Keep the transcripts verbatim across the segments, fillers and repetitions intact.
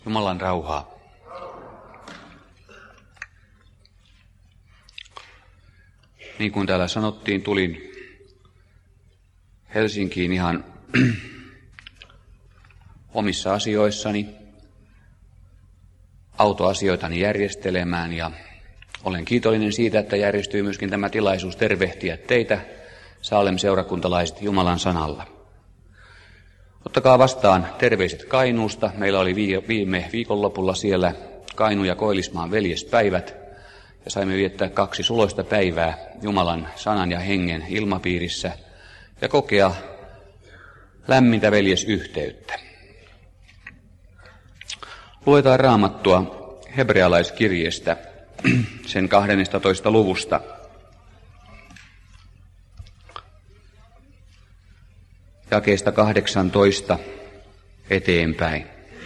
Jumalan rauhaa. Niin kuin täällä sanottiin, tulin Helsinkiin ihan omissa asioissani, autoasioitani järjestelemään, ja olen kiitollinen siitä, että järjestyy myöskin tämä tilaisuus tervehtiä teitä, Saalem-seurakuntalaiset, Jumalan sanalla. Ottakaa vastaan terveiset Kainuusta. Meillä oli viime viikonlopulla siellä Kainuun ja Koillismaan veljespäivät, ja saimme viettää kaksi suloista päivää Jumalan sanan ja hengen ilmapiirissä ja kokea lämmintä veljesyhteyttä. Luetaan Raamattua hebrealaiskirjeestä, sen kahdennestatoista luvusta. Jakeesta kahdeksantoista eteenpäin.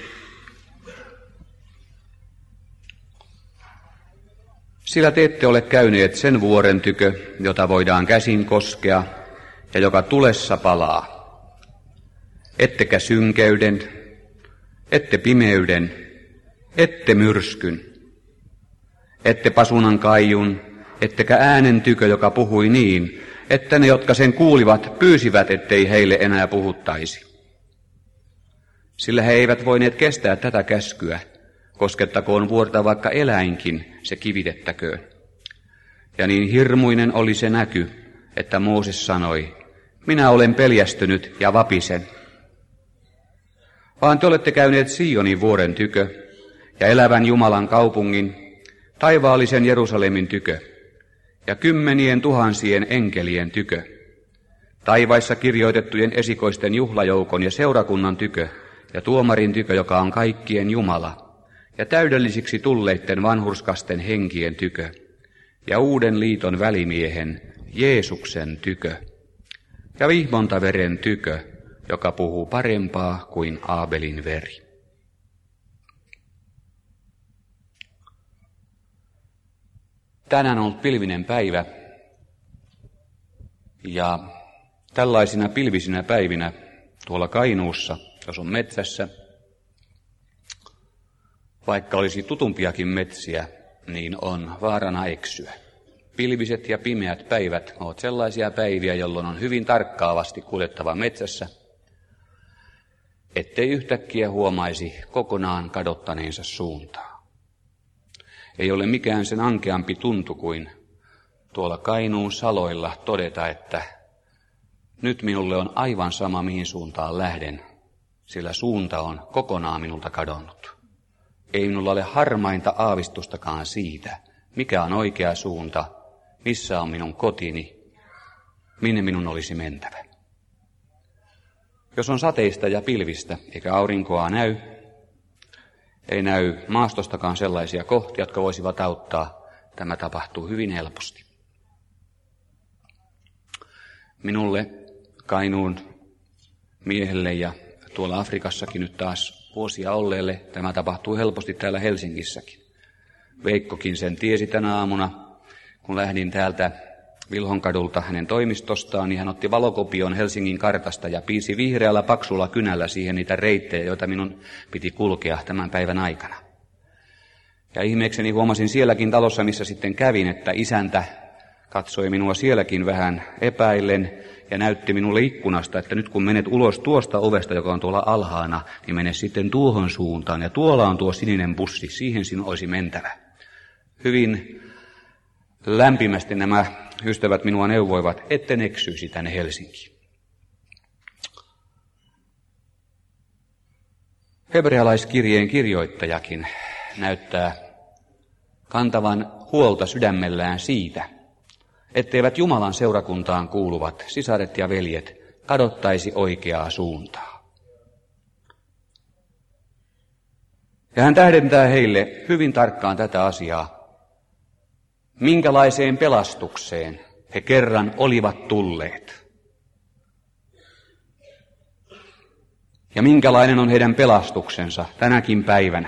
Sillä te ette ole käyneet sen vuoren tykö, jota voidaan käsin koskea ja joka tulessa palaa. Ettekä synkeyden, ette pimeyden, ette myrskyn, ette pasunan kaijun, ettekä äänen tykö, joka puhui niin, että ne, jotka sen kuulivat, pyysivät, ettei heille enää puhuttaisi. Sillä he eivät voineet kestää tätä käskyä, koskettakoon vuorta vaikka eläinkin, se kivitettäköön. Ja niin hirmuinen oli se näky, että Mooses sanoi, minä olen peljästynyt ja vapisen. Vaan te olette käyneet Sionin vuoren tykö ja elävän Jumalan kaupungin, taivaallisen Jerusalemin tykö ja kymmenien tuhansien enkelien tykö, taivaissa kirjoitettujen esikoisten juhlajoukon ja seurakunnan tykö ja tuomarin tykö, joka on kaikkien Jumala, ja täydellisiksi tulleitten vanhurskasten henkien tykö ja uuden liiton välimiehen Jeesuksen tykö ja vihmontaveren tykö, joka puhuu parempaa kuin Aabelin veri. Tänään on ollut pilvinen päivä, ja tällaisina pilvisinä päivinä tuolla Kainuussa, jos on metsässä, vaikka olisi tutumpiakin metsiä, niin on vaarana eksyä. Pilviset ja pimeät päivät ovat sellaisia päiviä, jolloin on hyvin tarkkaavasti kuljettava metsässä, ettei yhtäkkiä huomaisi kokonaan kadottaneensa suuntaa. Ei ole mikään sen ankeampi tuntu kuin tuolla Kainuun saloilla todeta, että nyt minulle on aivan sama, mihin suuntaan lähden, sillä suunta on kokonaan minulta kadonnut. Ei minulla ole harmainta aavistustakaan siitä, mikä on oikea suunta, missä on minun kotini, minne minun olisi mentävä. Jos on sateista ja pilvistä, eikä aurinkoa näy, ei näy maastostakaan sellaisia kohtia, jotka voisivat auttaa, tämä tapahtuu hyvin helposti. Minulle, Kainuun miehelle ja tuolla Afrikassakin nyt taas vuosia olleelle, tämä tapahtuu helposti täällä Helsingissäkin. Veikkokin sen tiesi tänä aamuna, kun lähdin täältä Vilhonkadulta hänen toimistostaan, niin hän otti valokopion Helsingin kartasta ja piirsi vihreällä paksulla kynällä siihen niitä reittejä, joita minun piti kulkea tämän päivän aikana. Ja ihmeekseni huomasin sielläkin talossa, missä sitten kävin, että isäntä katsoi minua sielläkin vähän epäillen ja näytti minulle ikkunasta, että nyt kun menet ulos tuosta ovesta, joka on tuolla alhaana, niin mene sitten tuohon suuntaan. Ja tuolla on tuo sininen bussi, siihen sinun olisi mentävä. Hyvin lämpimästi nämä ystävät minua neuvoivat, etten eksyisi tänne Helsinkiin. Hebrealaiskirjeen kirjoittajakin näyttää kantavan huolta sydämellään siitä, etteivät Jumalan seurakuntaan kuuluvat sisaret ja veljet kadottaisi oikeaa suuntaa. Ja hän tähdentää heille hyvin tarkkaan tätä asiaa, minkälaiseen pelastukseen he kerran olivat tulleet. Ja minkälainen on heidän pelastuksensa tänäkin päivänä.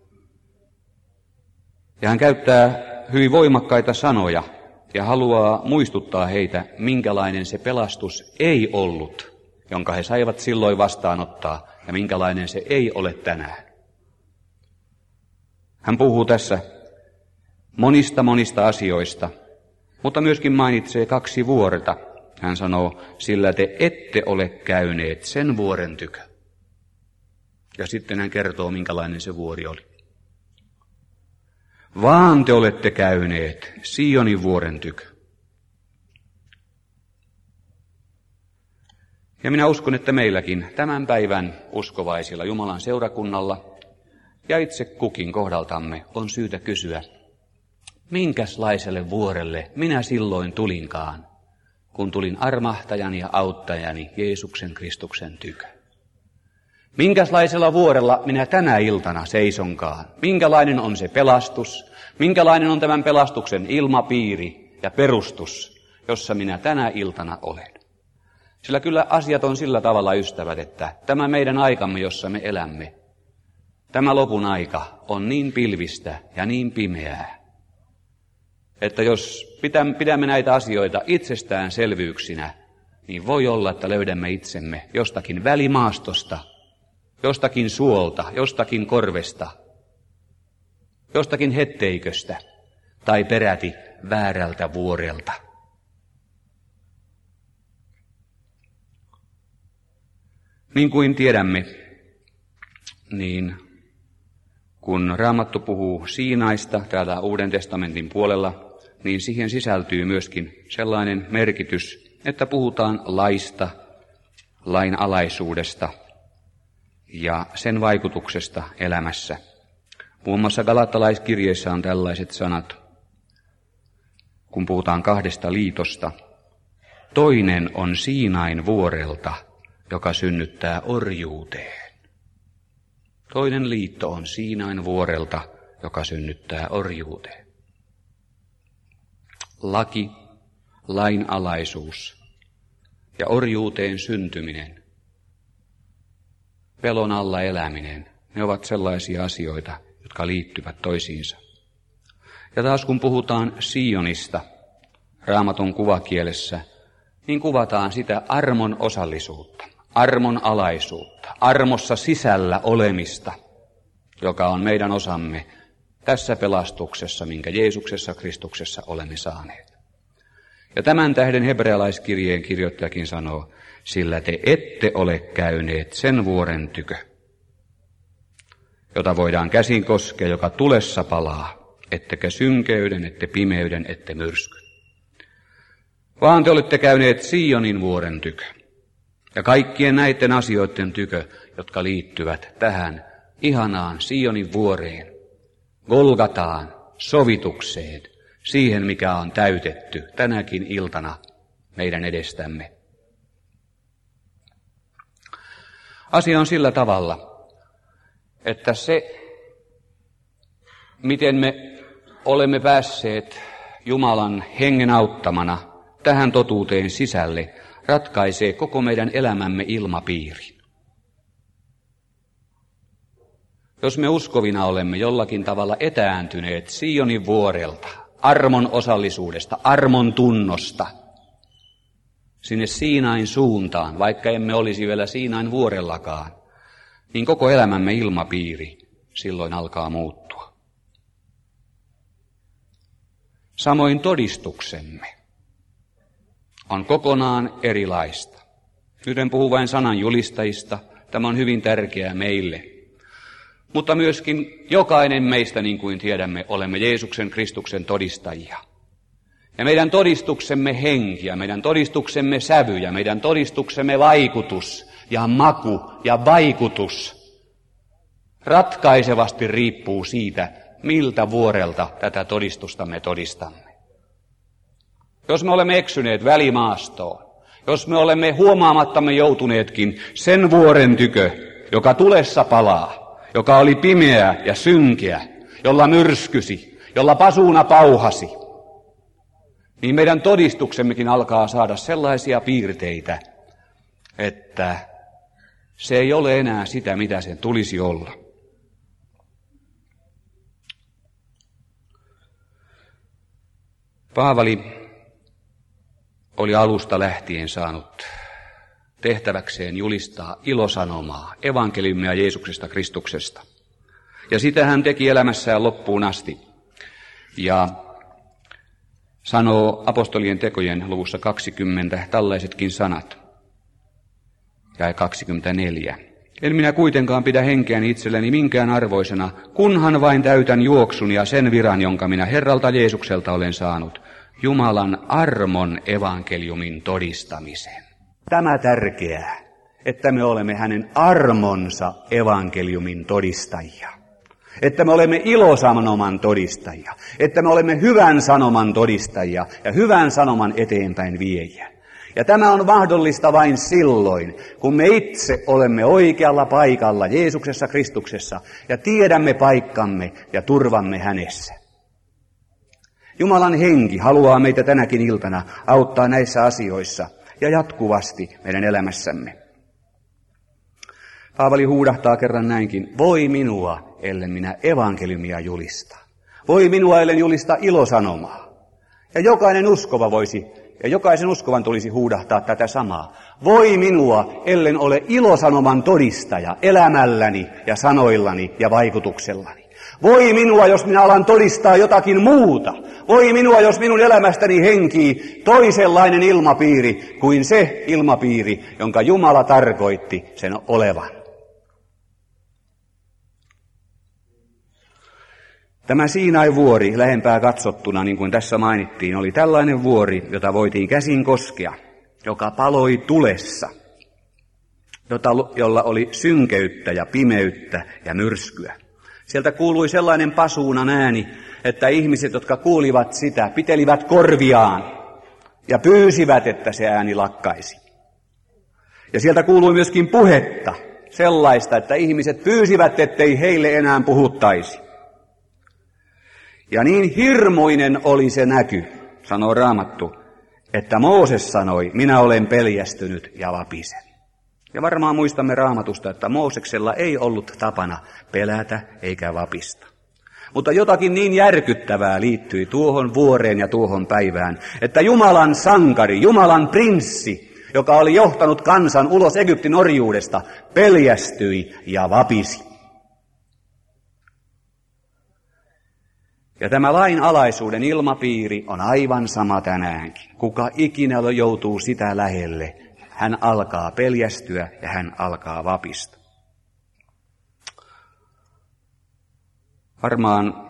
Ja hän käyttää hyvin voimakkaita sanoja ja haluaa muistuttaa heitä, minkälainen se pelastus ei ollut, jonka he saivat silloin vastaanottaa, ja minkälainen se ei ole tänään. Hän puhuu tässä monista monista asioista, mutta myöskin mainitsee kaksi vuorta. Hän sanoo, sillä te ette ole käyneet sen vuoren tykö. Ja sitten hän kertoo, minkälainen se vuori oli. Vaan te olette käyneet Sionin vuoren tykö. Ja minä uskon, että meilläkin tämän päivän uskovaisilla Jumalan seurakunnalla ja itse kukin kohdaltamme on syytä kysyä, minkälaiselle vuorelle minä silloin tulinkaan, kun tulin armahtajani ja auttajani Jeesuksen Kristuksen tykö. Minkälaisella vuorella minä tänä iltana seisonkaan? Minkälainen on se pelastus? Minkälainen on tämän pelastuksen ilmapiiri ja perustus, jossa minä tänä iltana olen? Sillä kyllä asiat on sillä tavalla, ystävät, että tämä meidän aikamme, jossa me elämme, tämä lopun aika on niin pilvistä ja niin pimeää, että jos pidämme näitä asioita itsestäänselvyyksinä, niin voi olla, että löydämme itsemme jostakin välimaastosta, jostakin suolta, jostakin korvesta, jostakin hetteiköstä tai peräti väärältä vuorelta. Niin kuin tiedämme, niin kun Raamattu puhuu Siinaista täällä Uuden testamentin puolella, niin siihen sisältyy myöskin sellainen merkitys, että puhutaan laista, lain alaisuudesta ja sen vaikutuksesta elämässä. Muun muassa Galattalaiskirjeessä on tällaiset sanat, kun puhutaan kahdesta liitosta. Toinen on Siinain vuorelta, joka synnyttää orjuuteen. Toinen liitto on Siinain vuorelta, joka synnyttää orjuuteen. Laki, lainalaisuus ja orjuuteen syntyminen, pelon alla eläminen, ne ovat sellaisia asioita, jotka liittyvät toisiinsa. Ja taas kun puhutaan Sionista Raamatun kuvakielessä, niin kuvataan sitä armon osallisuutta, armon alaisuutta, armossa sisällä olemista, joka on meidän osamme tässä pelastuksessa, minkä Jeesuksessa Kristuksessa olemme saaneet. Ja tämän tähden hebrealaiskirjeen kirjoittajakin sanoo, sillä te ette ole käyneet sen vuoren tykö, jota voidaan käsin koskea, joka tulessa palaa, ettekä synkeyden, ette pimeyden, ette myrskyn. Vaan te olette käyneet Sionin vuoren tykö ja kaikkien näiden asioiden tykö, jotka liittyvät tähän ihanaan Sionin vuoreen, Golgataan, sovitukseen, siihen mikä on täytetty tänäkin iltana meidän edestämme. Asia on sillä tavalla, että se, miten me olemme päässeet Jumalan hengen auttamana tähän totuuteen sisälle, ratkaisee koko meidän elämämme ilmapiirin. Jos me uskovina olemme jollakin tavalla etääntyneet Sionin vuorelta, armon osallisuudesta, armon tunnosta, sinne Siinain suuntaan, vaikka emme olisi vielä Siinain vuorellakaan, niin koko elämämme ilmapiiri silloin alkaa muuttua. Samoin todistuksemme on kokonaan erilaista. Nyt en puhu vain sanan julistajista, tämä on hyvin tärkeää meille. Mutta myöskin jokainen meistä, niin kuin tiedämme, olemme Jeesuksen Kristuksen todistajia. Ja meidän todistuksemme henki ja meidän todistuksemme sävy ja meidän todistuksemme vaikutus ja maku ja vaikutus ratkaisevasti riippuu siitä, miltä vuorelta tätä todistusta me todistamme. Jos me olemme eksyneet välimaastoon, jos me olemme huomaamattamme joutuneetkin sen vuoren tykö, joka tulessa palaa, joka oli pimeä ja synkeä, jolla myrskysi, jolla pasuuna pauhasi, niin meidän todistuksemmekin alkaa saada sellaisia piirteitä, että se ei ole enää sitä, mitä sen tulisi olla. Paavali oli alusta lähtien saanut tehtäväkseen julistaa ilosanomaa, evankeliumia Jeesuksesta Kristuksesta. Ja sitä hän teki elämässään loppuun asti. Ja sanoo apostolien tekojen luvussa kaksikymmentä tällaisetkin sanat. Jae kaksikymmentäneljä. En minä kuitenkaan pidä henkeäni itselleni minkään arvoisena, kunhan vain täytän juoksun ja sen viran, jonka minä Herralta Jeesukselta olen saanut, Jumalan armon evankeliumin todistamisen. Tämä tärkeää, että me olemme hänen armonsa evankeliumin todistajia. Että me olemme ilosanoman todistajia. Että me olemme hyvän sanoman todistajia ja hyvän sanoman eteenpäin viejiä. Ja tämä on mahdollista vain silloin, kun me itse olemme oikealla paikalla Jeesuksessa Kristuksessa ja tiedämme paikkamme ja turvamme hänessä. Jumalan henki haluaa meitä tänäkin iltana auttaa näissä asioissa ja jatkuvasti meidän elämässämme. Paavali huudahtaa kerran näinkin, voi minua, ellen minä evankeliumia julista. Voi minua, ellen julista ilosanomaa. Ja jokainen uskova voisi, ja jokaisen uskovan tulisi huudahtaa tätä samaa. Voi minua, ellen ole ilosanoman todistaja elämälläni ja sanoillani ja vaikutuksellani. Voi minua, jos minä alan todistaa jotakin muuta. Voi minua, jos minun elämästäni henkii toisenlainen ilmapiiri kuin se ilmapiiri, jonka Jumala tarkoitti sen olevan. Tämä Siinain vuori lähempää katsottuna, niin kuin tässä mainittiin, oli tällainen vuori, jota voitiin käsin koskea, joka paloi tulessa, jota, jolla oli synkeyttä ja pimeyttä ja myrskyä. Sieltä kuului sellainen pasuunan ääni, että ihmiset, jotka kuulivat sitä, pitelivät korviaan ja pyysivät, että se ääni lakkaisi. Ja sieltä kuului myöskin puhetta, sellaista, että ihmiset pyysivät, ettei heille enää puhuttaisi. Ja niin hirmuinen oli se näky, sanoo Raamattu, että Mooses sanoi, minä olen peljästynyt ja vapisen. Ja varmaan muistamme Raamatusta, että Mooseksella ei ollut tapana pelätä eikä vapista. Mutta jotakin niin järkyttävää liittyi tuohon vuoreen ja tuohon päivään, että Jumalan sankari, Jumalan prinssi, joka oli johtanut kansan ulos Egyptin orjuudesta, peljästyi ja vapisi. Ja tämä lainalaisuuden ilmapiiri on aivan sama tänäänkin. Kuka ikinä joutuu sitä lähelle, hän alkaa peljästyä ja hän alkaa vapista. Varmaan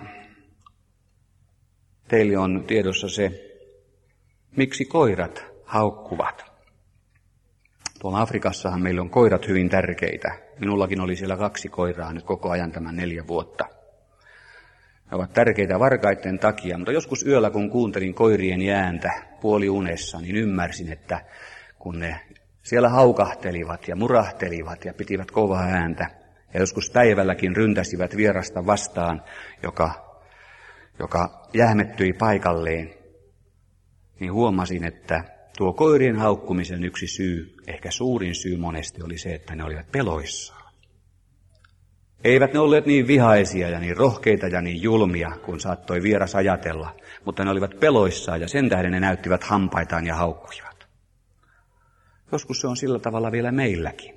teille on tiedossa se, miksi koirat haukkuvat. Tuolla Afrikassahan meillä on koirat hyvin tärkeitä. Minullakin oli siellä kaksi koiraa nyt koko ajan tämän neljä vuotta. Ne ovat tärkeitä varkaiden takia, mutta joskus yöllä kun kuuntelin koirien ääntä puoliunessa, niin ymmärsin, että kun ne siellä haukahtelivat ja murahtelivat ja pitivät kovaa ääntä, ja joskus päivälläkin ryntäsivät vierasta vastaan, joka, joka jähmettyi paikalleen, niin huomasin, että tuo koirien haukkumisen yksi syy, ehkä suurin syy monesti oli se, että ne olivat peloissaan. Eivät ne olleet niin vihaisia ja niin rohkeita ja niin julmia, kuin saattoi vieras ajatella, mutta ne olivat peloissaan ja sen tähden ne näyttivät hampaitaan ja haukkuivat. Joskus se on sillä tavalla vielä meilläkin,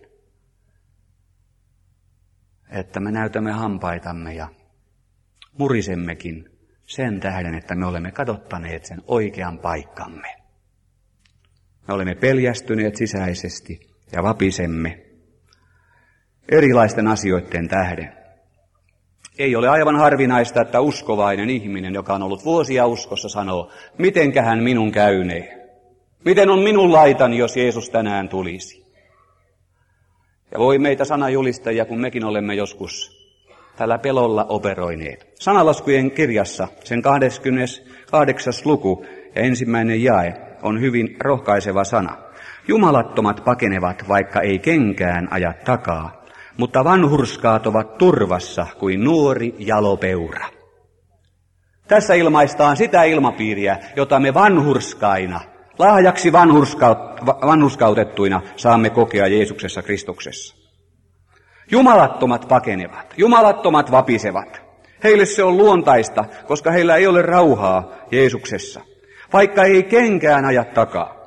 että me näytämme hampaitamme ja murisemmekin sen tähden, että me olemme kadottaneet sen oikean paikkamme. Me olemme peljästyneet sisäisesti ja vapisemme erilaisten asioiden tähden. Ei ole aivan harvinaista, että uskovainen ihminen, joka on ollut vuosia uskossa, sanoo, mitenkähän minun käynee? Miten on minun laitani, jos Jeesus tänään tulisi? Ja voi meitä sanajulistajia, kun mekin olemme joskus tällä pelolla operoineet. Sanalaskujen kirjassa, sen kahdeskymmeneskahdeksas luku ja ensimmäinen jae on hyvin rohkaiseva sana. Jumalattomat pakenevat, vaikka ei kenkään aja takaa, mutta vanhurskaat ovat turvassa kuin nuori jalopeura. Tässä ilmaistaan sitä ilmapiiriä, jota me vanhurskaina, lahjaksi vanhurskautettuina saamme kokea Jeesuksessa Kristuksessa. Jumalattomat pakenevat, jumalattomat vapisevat. Heille se on luontaista, koska heillä ei ole rauhaa Jeesuksessa, vaikka ei kenkään aja takaa.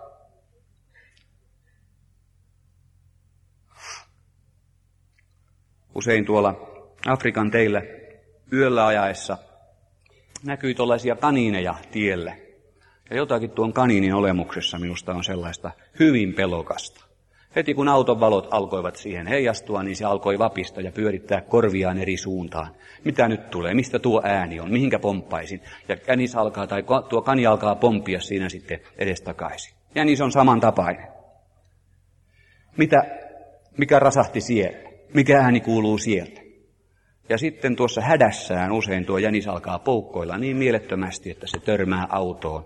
Usein tuolla Afrikan teillä yöllä ajaessa näkyi tuollaisia kaniineja tielle. Ja jotakin tuon kaniinin olemuksessa minusta on sellaista hyvin pelokasta. Heti kun auton valot alkoivat siihen heijastua, niin se alkoi vapista ja pyörittää korviaan eri suuntaan. Mitä nyt tulee? Mistä tuo ääni on? Mihinkä pomppaisin? Ja jänis alkaa, tai tuo kani alkaa pomppia siinä sitten edestakaisin. Jänis on samantapainen. Mitä, mikä rasahti siellä? Mikä ääni kuuluu sieltä? Ja sitten tuossa hädässään usein tuo jänis alkaa poukkoilla niin mielettömästi, että se törmää autoon.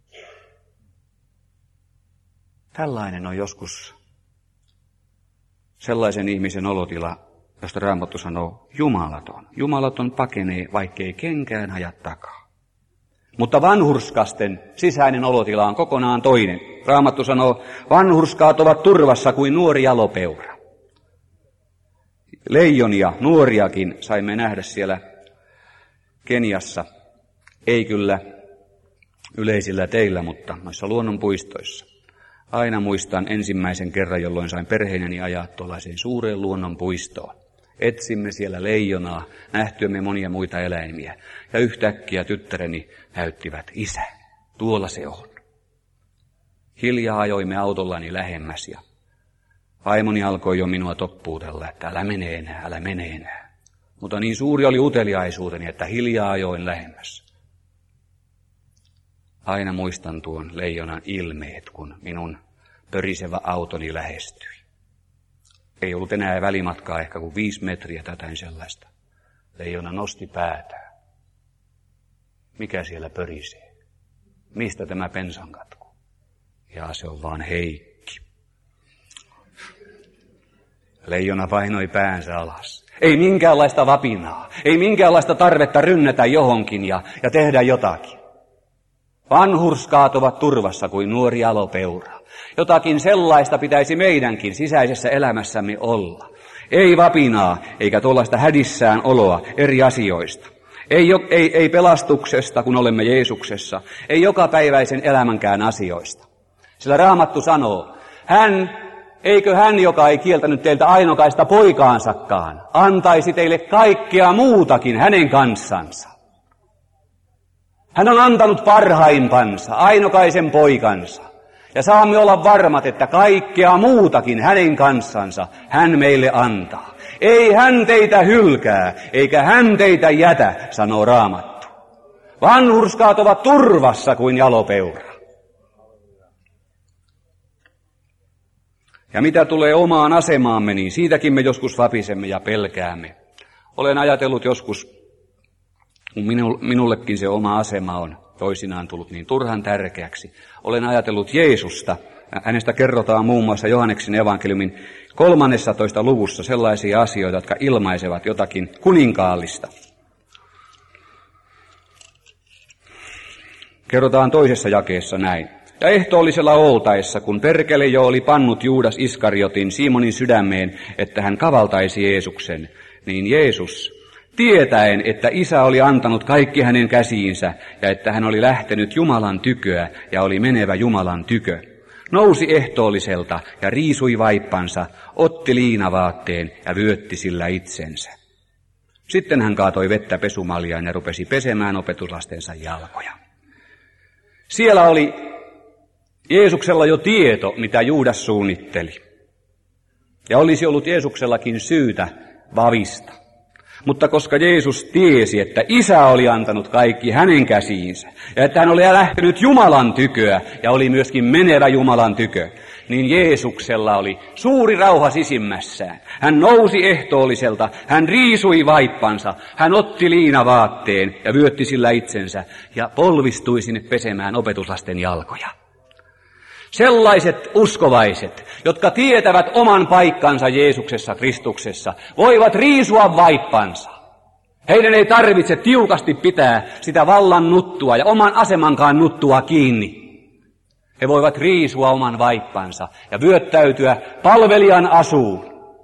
Tällainen on joskus sellaisen ihmisen olotila, josta Raamattu sanoo jumalaton. Jumalaton pakenee, vaikkei kenkään aja takaa. Mutta vanhurskasten sisäinen olotila on kokonaan toinen. Raamattu sanoo, vanhurskaat ovat turvassa kuin nuori jalopeura. Leijonia, nuoriakin saimme nähdä siellä Keniassa. Ei kyllä yleisillä teillä, mutta noissa luonnonpuistoissa. Aina muistan ensimmäisen kerran, jolloin sain perheenäni ajaa tuollaiseen suureen luonnonpuistoon. Etsimme siellä leijonaa, nähtyämme monia muita eläimiä. Ja yhtäkkiä tyttäreni näyttivät, isä, tuolla se on. Hiljaa ajoimme autollani lähemmäs ja vaimoni alkoi jo minua toppuutella, että älä mene enää, älä mene enää. Mutta niin suuri oli uteliaisuuteni, että hiljaa ajoin lähemmäs. Aina muistan tuon leijonan ilmeet, kun minun pörisevä autoni lähestyi. Ei ollut enää välimatkaa, ehkä kuin viisi metriä tätäin sellaista. Leijona nosti päätään. Mikä siellä pörisee? Mistä tämä pensankatku? Ja se on vaan Heikki. Leijona painoi päänsä alas. Ei minkäänlaista vapinaa, ei minkäänlaista tarvetta rynnätä johonkin ja, ja tehdä jotakin. Vanhurskaat ovat turvassa kuin nuori jalopeura. Jotakin sellaista pitäisi meidänkin sisäisessä elämässämme olla. Ei vapinaa, eikä tuollaista hädissään oloa eri asioista. Ei, ei, ei pelastuksesta, kun olemme Jeesuksessa. Ei jokapäiväisen elämänkään asioista. Sillä Raamattu sanoo, hän, eikö hän, joka ei kieltänyt teiltä ainokaista poikaansakaan, antaisi teille kaikkea muutakin hänen kanssansa. Hän on antanut parhaimpansa, ainokaisen poikansa. Ja saamme olla varmat, että kaikkea muutakin hänen kanssansa hän meille antaa. Ei hän teitä hylkää, eikä hän teitä jätä, sanoo Raamattu. Vanhurskaat ovat turvassa kuin jalopeura. Ja mitä tulee omaan asemaamme, niin siitäkin me joskus vapisemme ja pelkäämme. Olen ajatellut joskus, kun minullekin se oma asema on toisinaan tullut niin turhan tärkeäksi. Olen ajatellut Jeesusta. Hänestä kerrotaan muun muassa Johanneksen evankeliumin kolmannessatoista luvussa sellaisia asioita, jotka ilmaisevat jotakin kuninkaallista. Kerrotaan toisessa jakeessa näin. Ja ehtoollisella oltaessa, kun perkele jo oli pannut Juudas Iskariotin Simonin sydämeen, että hän kavaltaisi Jeesuksen, niin Jeesus, tietäen, että Isä oli antanut kaikki hänen käsiinsä ja että hän oli lähtenyt Jumalan tyköä ja oli menevä Jumalan tykö, nousi ehtoolliselta ja riisui vaippansa, otti liinavaatteen ja vyötti sillä itsensä. Sitten hän kaatoi vettä pesumaljaan ja rupesi pesemään opetuslastensa jalkoja. Siellä oli Jeesuksella jo tieto, mitä Juudas suunnitteli. Ja olisi ollut Jeesuksellakin syytä vavista. Mutta koska Jeesus tiesi, että Isä oli antanut kaikki hänen käsiinsä, ja että hän oli lähtenyt Jumalan tyköä, ja oli myöskin menevä Jumalan tykö, niin Jeesuksella oli suuri rauha sisimmässään. Hän nousi ehtoolliselta, hän riisui vaippansa, hän otti liinavaatteen ja vyötti sillä itsensä, ja polvistui sinne pesemään opetuslasten jalkoja. Sellaiset uskovaiset, jotka tietävät oman paikkansa Jeesuksessa Kristuksessa, voivat riisua vaippansa. Heidän ei tarvitse tiukasti pitää sitä vallan nuttua ja oman asemankaan nuttua kiinni. He voivat riisua oman vaippansa ja vyöttäytyä palvelijan asuun.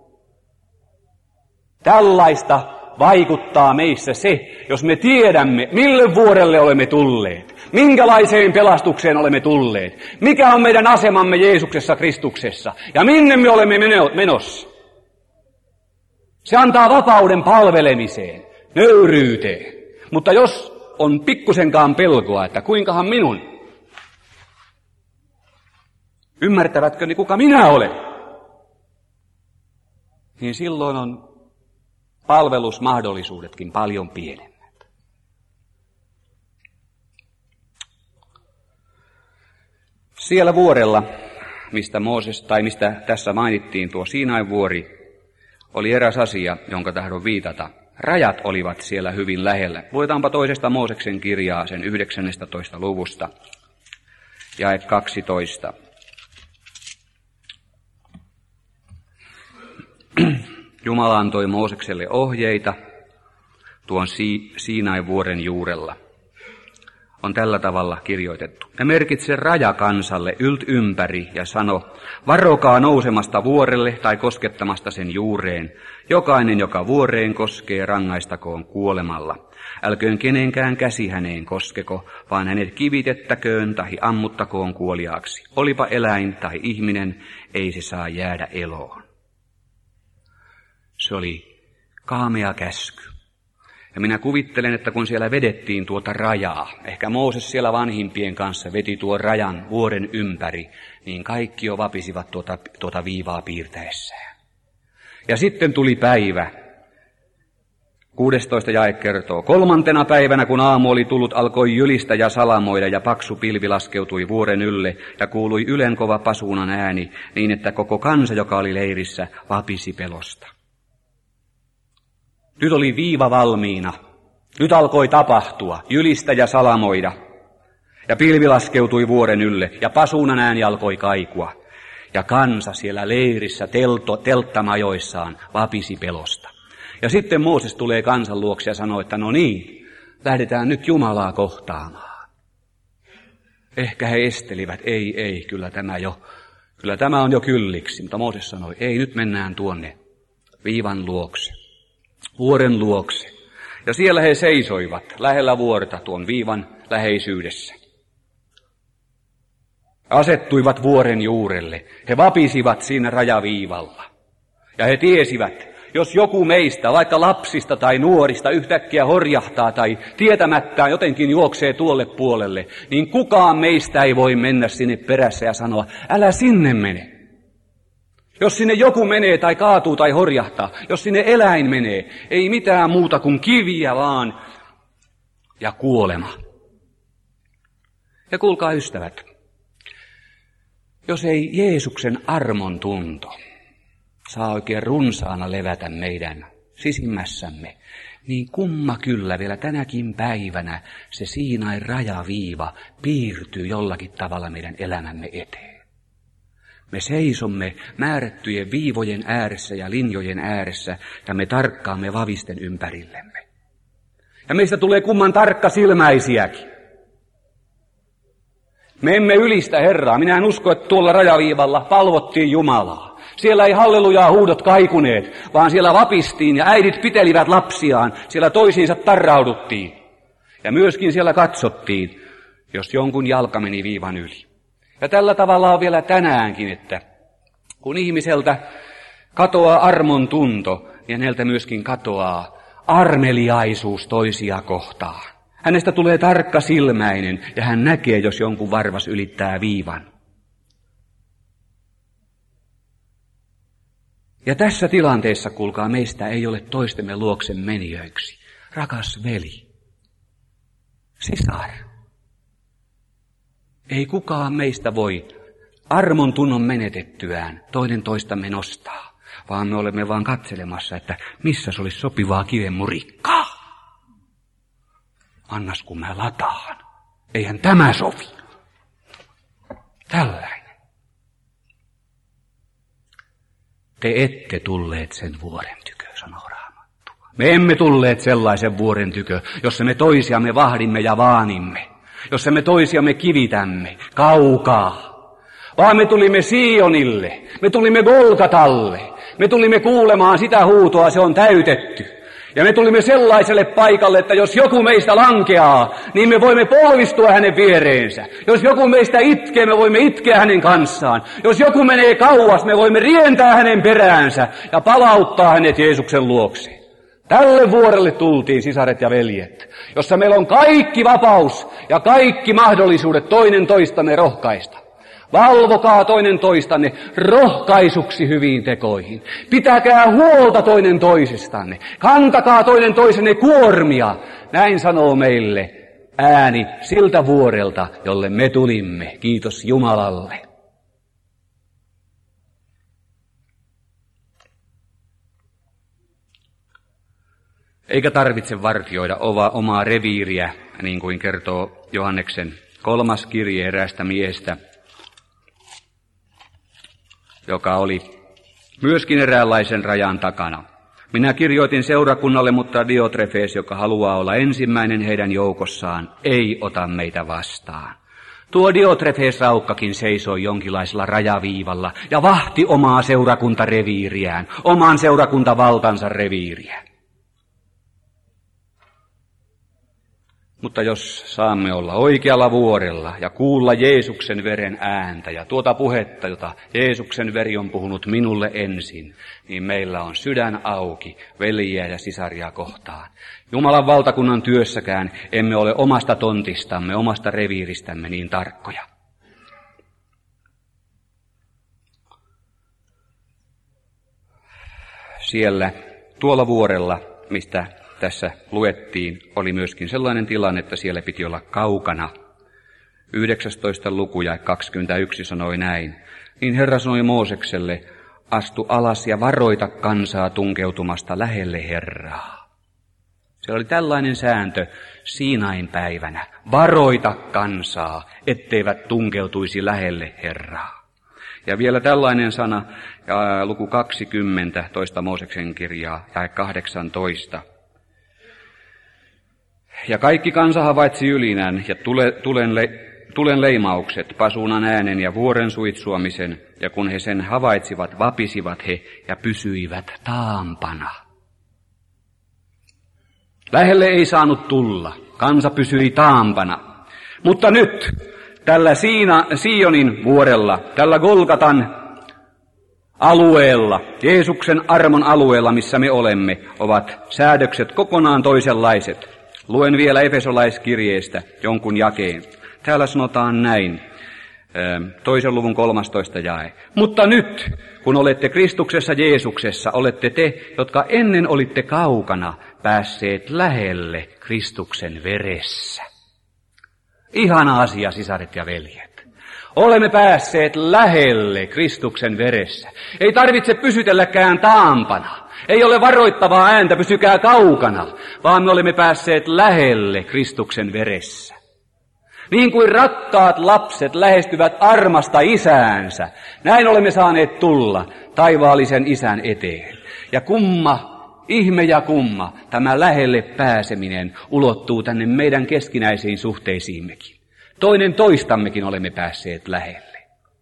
Tällaista vaikuttaa meissä se, jos me tiedämme, mille vuorelle olemme tulleet. Minkälaiseen pelastukseen olemme tulleet? Mikä on meidän asemamme Jeesuksessa Kristuksessa? Ja minne me olemme menossa? Se antaa vapauden palvelemiseen. nöyryyteen. Mutta jos on pikkusenkaan pelkoa, että kuinkahan minun, ymmärtävätkö ne kuka minä olen, niin silloin on palvelusmahdollisuudetkin paljon pienemmät. Siellä vuorella, mistä Mooses, tai mistä tässä mainittiin tuo Siinain vuori, oli eräs asia, jonka tahdon viitata. Rajat olivat siellä hyvin lähellä. Luetaanpa toisesta Mooseksen kirjaa sen yhdeksännestätoista luvusta, jae kaksitoista. Jumala antoi Moosekselle ohjeita tuon Siinain vuoren juurella. On tällä tavalla kirjoitettu. Ja merkitse raja kansalle ylt ympäri ja sano, varokaa nousemasta vuorelle tai koskettamasta sen juureen. Jokainen, joka vuoreen koskee, rangaistakoon kuolemalla. Älköön kenenkään käsi häneen koskeko, vaan hänet kivitettäköön tai ammuttakoon kuoliaaksi. Olipa eläin tai ihminen, ei se saa jäädä eloon. Se oli kaamea käsky. Ja minä kuvittelen, että kun siellä vedettiin tuota rajaa, ehkä Mooses siellä vanhimpien kanssa veti tuon rajan vuoren ympäri, niin kaikki jo vapisivat tuota, tuota viivaa piirtäessään. Ja sitten tuli päivä. kuudestoista jae kertoo. Kolmantena päivänä, kun aamu oli tullut, alkoi jylistä ja salamoida, ja paksu pilvi laskeutui vuoren ylle, ja kuului ylenkova pasuunan ääni, niin että koko kansa, joka oli leirissä, vapisi pelosta. Nyt oli viiva valmiina. Nyt alkoi tapahtua, jylistä ja salamoida. Ja pilvi laskeutui vuoren ylle, ja pasuunan ääni alkoi kaikua. Ja kansa siellä leirissä telto, telttamajoissaan vapisi pelosta. Ja sitten Mooses tulee kansan luokse ja sanoo, että no niin, lähdetään nyt Jumalaa kohtaamaan. Ehkä he estelivät, ei, ei, kyllä tämä jo, kyllä tämä on jo kylliksi. Mutta Mooses sanoi, ei, nyt mennään tuonne viivan luokse. Vuoren luokse. Ja siellä he seisoivat lähellä vuorta tuon viivan läheisyydessä. Asettuivat vuoren juurelle. He vapisivat siinä rajaviivalla. Ja he tiesivät, jos joku meistä, vaikka lapsista tai nuorista, yhtäkkiä horjahtaa tai tietämättään jotenkin juoksee tuolle puolelle, niin kukaan meistä ei voi mennä sinne perässä ja sanoa, älä sinne mene. Jos sinne joku menee tai kaatuu tai horjahtaa, jos sinne eläin menee, ei mitään muuta kuin kiviä vaan ja kuolema. Ja kuulkaa ystävät, jos ei Jeesuksen armon tunto saa oikein runsaana levätä meidän sisimmässämme, niin kumma kyllä vielä tänäkin päivänä se Siinain rajaviiva piirtyy jollakin tavalla meidän elämämme eteen. Me seisomme määrättyjen viivojen ääressä ja linjojen ääressä ja me tarkkaamme vavisten ympärillemme. Ja meistä tulee kumman tarkka silmäisiäkin. Me emme ylistä Herraa. Minä en usko, että tuolla rajaviivalla palvottiin Jumalaa. Siellä ei hallelujaa huudot kaikuneet, vaan siellä vapistiin ja äidit pitelivät lapsiaan. Siellä toisiinsa tarrauduttiin. Ja myöskin siellä katsottiin, jos jonkun jalka meni viivan yli. Ja tällä tavalla on vielä tänäänkin, että kun ihmiseltä katoaa armon tunto, niin häneltä myöskin katoaa armeliaisuus toisia kohtaan. Hänestä tulee tarkka silmäinen ja hän näkee, jos jonkun varvas ylittää viivan. Ja tässä tilanteessa, kuulkaa, meistä ei ole toistemme luoksen menijöiksi. Rakas veli, sisar. Ei kukaan meistä voi armon tunnon menetettyään toinen toistamme nostaa, vaan me olemme vaan katselemassa, että missä se olisi sopivaa kiven murikkaa. Annas kun mä lataan. Eihän tämä sovi. Tällainen. Te ette tulleet sen vuoren tykö, sanoo Raamattu. Me emme tulleet sellaisen vuoren tykö, jossa me toisiamme vahdimme ja vaanimme. Jossa me toisiamme kivitämme kaukaa. Vaan me tulimme Sionille. Me tulimme Golgatalle. Me tulimme kuulemaan sitä huutoa, se on täytetty. Ja me tulimme sellaiselle paikalle, että jos joku meistä lankeaa, niin me voimme polvistua hänen viereensä. Jos joku meistä itkee, me voimme itkeä hänen kanssaan. Jos joku menee kauas, me voimme rientää hänen peräänsä ja palauttaa hänet Jeesuksen luokse. Tälle vuorelle tultiin, sisaret ja veljet, jossa meillä on kaikki vapaus ja kaikki mahdollisuudet toinen toistamme rohkaista. Valvokaa toinen toistanne rohkaisuksi hyviin tekoihin. Pitäkää huolta toinen toisistanne. Kantakaa toinen toisenne kuormia. Näin sanoo meille ääni siltä vuorelta, jolle me tulimme. Kiitos Jumalalle. Eikä tarvitse vartioida omaa reviiriä, niin kuin kertoo Johanneksen kolmas kirje eräästä miehestä, joka oli myöskin eräänlaisen rajan takana. Minä kirjoitin seurakunnalle, mutta Diotrefes, joka haluaa olla ensimmäinen heidän joukossaan, ei ota meitä vastaan. Tuo Diotrefes-raukkakin seisoi jonkinlaisella rajaviivalla ja vahti omaa seurakuntareviiriään, oman seurakuntavaltansa reviiriä. Mutta jos saamme olla oikealla vuorella ja kuulla Jeesuksen veren ääntä ja tuota puhetta, jota Jeesuksen veri on puhunut minulle ensin, niin meillä on sydän auki veljiä ja sisaria kohtaan. Jumalan valtakunnan työssäkään emme ole omasta tontistamme, omasta reviiristämme niin tarkkoja. Siellä tuolla vuorella, mistä tässä luettiin, oli myöskin sellainen tilanne, että siellä piti olla kaukana. yhdeksästoista luku ja kaksikymmentäyksi sanoi näin. Niin Herra sanoi Moosekselle, astu alas ja varoita kansaa tunkeutumasta lähelle Herraa. Siellä oli tällainen sääntö Siinain päivänä. Varoita kansaa, etteivät tunkeutuisi lähelle Herraa. Ja vielä tällainen sana, ja luku kaksikymmentä, toista Mooseksen kirjaa, ja kahdeksantoista. Ja kaikki kansa havaitsi ylinän ja tule, tulen, le, tulen leimaukset, pasuunan äänen ja vuoren suitsuamisen, ja kun he sen havaitsivat, vapisivat he ja pysyivät taampana. Lähelle ei saanut tulla, kansa pysyi taampana. Mutta nyt tällä Siina, Sionin vuorella, tällä Golgatan alueella, Jeesuksen armon alueella, missä me olemme, ovat säädökset kokonaan toisenlaiset. Luen vielä Efesolaiskirjeestä jonkun jakeen. Täällä sanotaan näin, toisen luvun kolmastoista jae. Mutta nyt, kun olette Kristuksessa Jeesuksessa, olette te, jotka ennen olitte kaukana, päässeet lähelle Kristuksen veressä. Ihana asia, sisaret ja veljet. Olemme päässeet lähelle Kristuksen veressä. Ei tarvitse pysytelläkään taampana. Ei ole varoittavaa ääntä, pysykää kaukana, vaan me olemme päässeet lähelle Kristuksen veressä. Niin kuin rakkaat lapset lähestyvät armasta isäänsä, näin olemme saaneet tulla taivaallisen isän eteen. Ja kumma, ihme ja kumma, tämä lähelle pääseminen ulottuu tänne meidän keskinäisiin suhteisiimmekin. Toinen toistammekin olemme päässeet lähelle.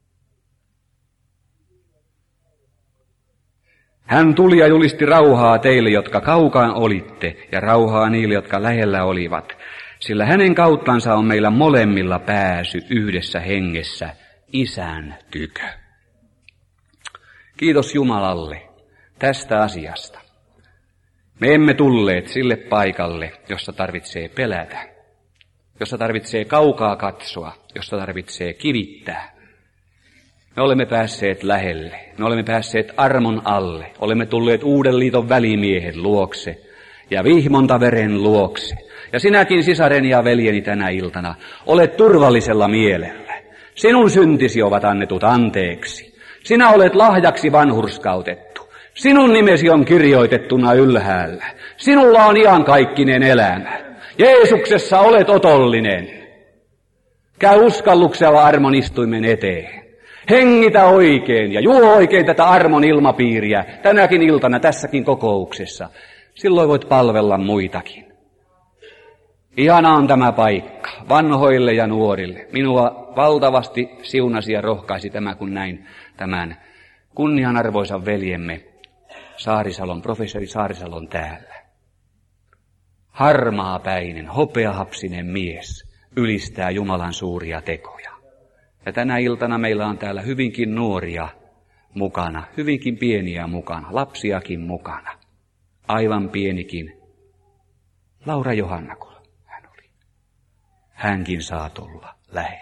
Hän tuli ja julisti rauhaa teille, jotka kaukaan olitte, ja rauhaa niille, jotka lähellä olivat, sillä hänen kauttansa on meillä molemmilla pääsy yhdessä hengessä Isän tykö. Kiitos Jumalalle tästä asiasta. Me emme tulleet sille paikalle, jossa tarvitsee pelätä, jossa tarvitsee kaukaa katsoa, jossa tarvitsee kivittää. Me olemme päässeet lähelle, me olemme päässeet armon alle, olemme tulleet uuden liiton välimiehen luokse ja vihmontaveren luokse. Ja sinäkin, sisareni ja veljeni, tänä iltana olet turvallisella mielellä. Sinun syntisi ovat annetut anteeksi. Sinä olet lahjaksi vanhurskautettu. Sinun nimesi on kirjoitettuna ylhäällä. Sinulla on iankaikkinen elämä. Jeesuksessa olet otollinen. Käy uskalluksella armon istuimen eteen. Hengitä oikein ja juo oikein tätä armon ilmapiiriä tänäkin iltana tässäkin kokouksessa. Silloin voit palvella muitakin. Ihana on tämä paikka, vanhoille ja nuorille. Minua valtavasti siunasi ja rohkaisi tämä, kun näin tämän kunnianarvoisan veljemme Saarisalon, professori Saarisalon täällä. Harmaapäinen, hopeahapsinen mies ylistää Jumalan suuria tekoja. Ja tänä iltana meillä on täällä hyvinkin nuoria mukana, hyvinkin pieniä mukana, lapsiakin mukana. aivan pienikin Laura Johannakola hän oli. Hänkin saa tulla lähelle.